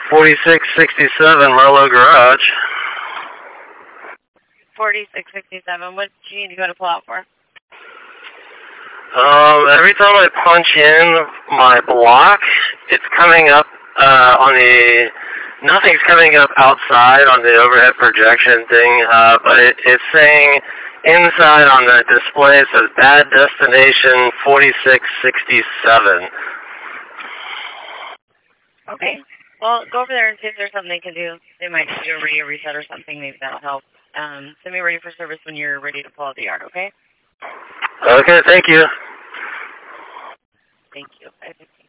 4667 Merlot Garage. 4667. What do you need to go to pull out for? Every time I punch in my block, it's coming up nothing's coming up outside on the overhead projection thing, but it's saying inside on the display, it says bad destination 4667. Okay. Well, go over there and see if there's something they can do. They might do a radio reset or something. Maybe that'll help. Send me ready for service when you're ready to pull out the yard, okay? Okay, thank you. Thank you.